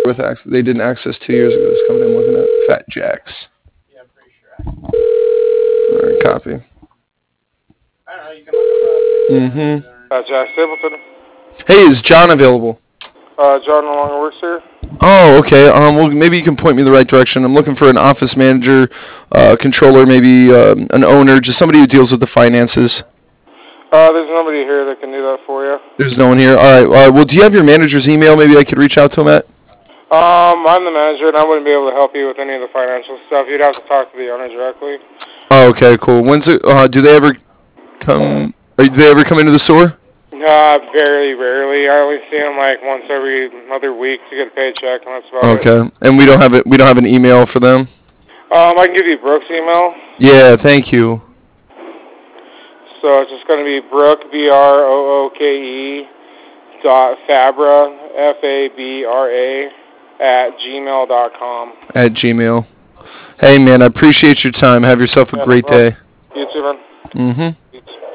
with access. They didn't access 2 years ago. This company I'm looking at. Fat Jacks. Yeah, I'm pretty sure. All right, copy. I don't know. You can look up. Jack Stapleton. Hey, is John available? John no longer works here. Oh, okay. Well, maybe you can point me in the right direction. I'm looking for an office manager, controller, maybe an owner, just somebody who deals with the finances. There's nobody here that can do that for you. There's no one here. All right. Well, do you have your manager's email? Maybe I could reach out to him at. I'm the manager, and I wouldn't be able to help you with any of the financial stuff. You'd have to talk to the owner directly. Oh, okay, cool. When's it? Do they ever come? Do they ever come into the store? Very rarely. I only see them like once every other week to get a paycheck, and that's about it. Okay. And we don't have it. We don't have an email for them. I can give you Brooke's email. Yeah. Thank you. So it's just going to be Brooke, BROOKE, .Fabra, FABRA, @gmail.com. At Gmail. Hey, man, I appreciate your time. Have yourself a great day. You too, man. Mm-hmm.